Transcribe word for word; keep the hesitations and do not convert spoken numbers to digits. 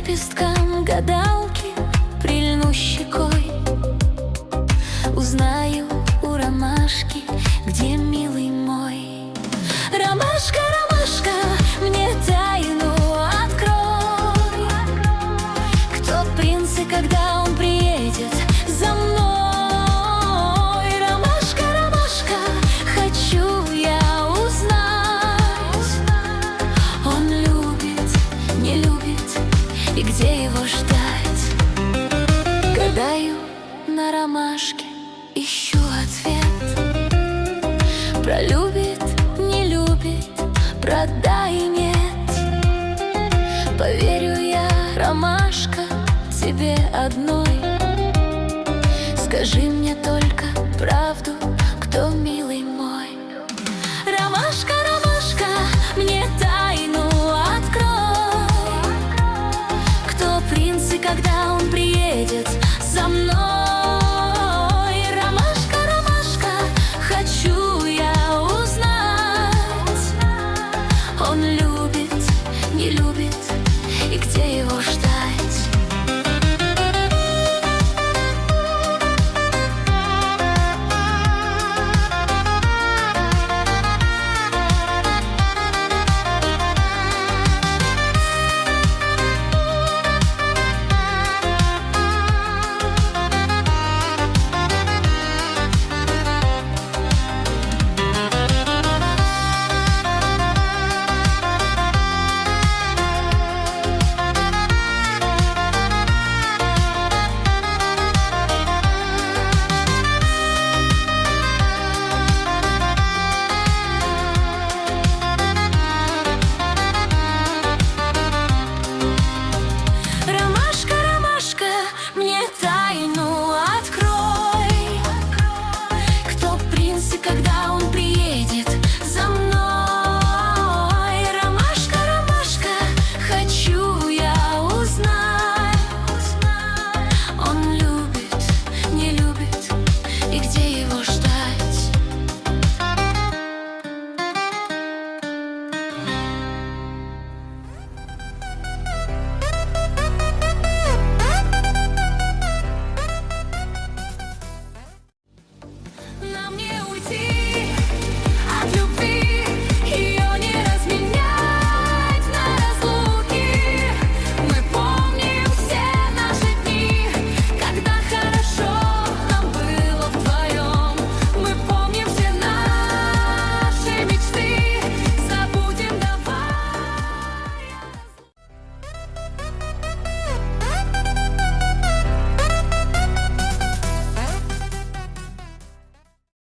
лепесткам гадалки прильну щекой. Узнаю у ромашки, где милый мой. Ромашка, ромашка, мне тайну открой. Кто принц и когда он приедет за мной? Ромашка, ромашка, хочу я узнать. Он любит, не любит, и где его ждать? Гадаю на ромашке, ищу ответ. Пролюбит, не любит, продай, нет. Поверю я, ромашка, тебе одной. Скажи мне только правду, кто мил.